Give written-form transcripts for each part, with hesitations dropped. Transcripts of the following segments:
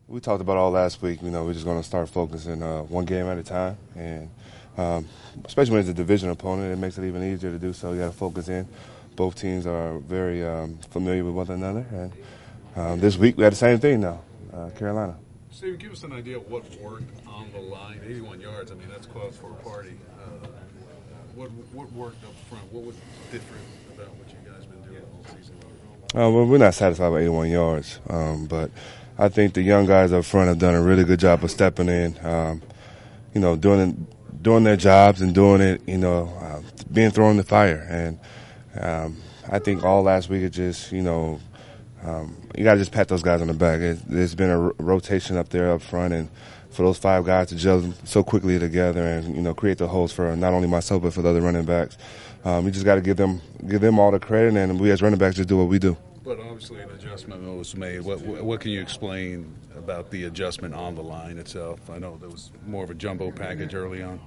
We talked about all last week. We're just going to start focusing one game at a time, and especially when it's a division opponent, it makes it even easier to do so. You got to focus in. Both teams are very familiar with one another, and this week we had the same thing now, Carolina. Steve, give us an idea of what worked on the line. 81 yards. I mean, that's cause for a party. What worked up front? What was different about what you guys been doing all season? Well, we're not satisfied with 81 yards, but I think the young guys up front have done a really good job of stepping in, doing their jobs and doing it, being thrown in the fire. And I think all last week it just, you got to just pat those guys on the back. There's been a rotation up there up front, and for those 5 guys to gel so quickly together and, create the holes for not only myself but for the other running backs. We just got to give them all the credit, and we as running backs just do what we do. But obviously an adjustment was made. What can you explain about the adjustment on the line itself? I know there was more of a jumbo package early on.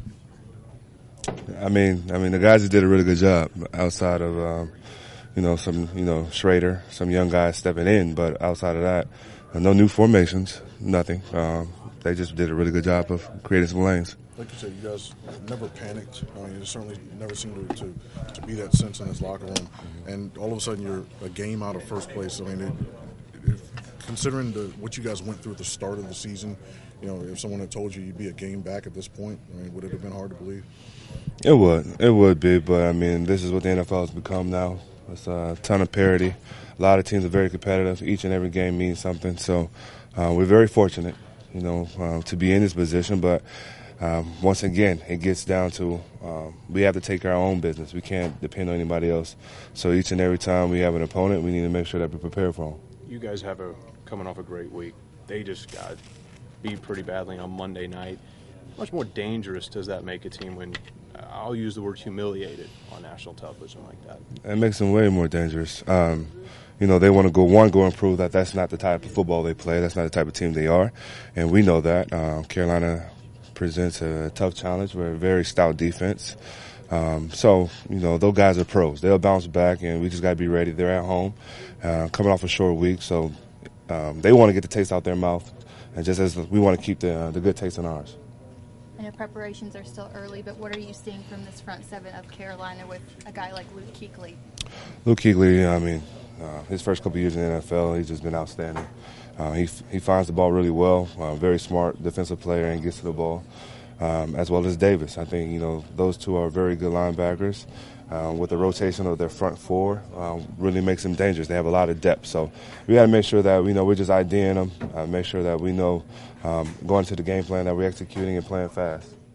I mean, the guys just did a really good job outside of, some, Schrader, some young guys stepping in. But outside of that, no new formations, nothing. They just did a really good job of creating some lanes. Like you said, you guys never panicked. You certainly never seemed to be that sense in this locker room. Mm-hmm. And all of a sudden, you're a game out of first place. I mean, considering what you guys went through at the start of the season, if someone had told you you'd be a game back at this point, would it have been hard to believe? It would be. But, this is what the NFL has become now. It's a ton of parity. A lot of teams are very competitive. Each and every game means something. So we're very fortunate, to be in this position. But once again, it gets down to we have to take care of our own business. We can't depend on anybody else. So each and every time we have an opponent, we need to make sure that we're prepared for them. You guys have coming off a great week. They just got beat pretty badly on Monday night. How much more dangerous does that make a team when, I'll use the word humiliated on national television like that? It makes them way more dangerous. They want to go and prove that that's not the type of football they play. That's not the type of team they are. And we know that. Carolina presents a tough challenge. We're a very stout defense. Those guys are pros. They'll bounce back, and we just got to be ready. They're at home, coming off a short week, so they want to get the taste out their mouth, and just as we want to keep the good taste in ours. I know preparations are still early, but what are you seeing from this front seven of Carolina with a guy like Luke Kuechly? Luke Kuechly, his first couple years in the NFL, he's just been outstanding. He finds the ball really well, very smart defensive player, and gets to the ball, as well as Davis. I think, those two are very good linebackers. With the rotation of their front 4, really makes them dangerous. They have a lot of depth. So we got to make sure that, we're just IDing them, make sure that we know going to the game plan that we're executing and playing fast.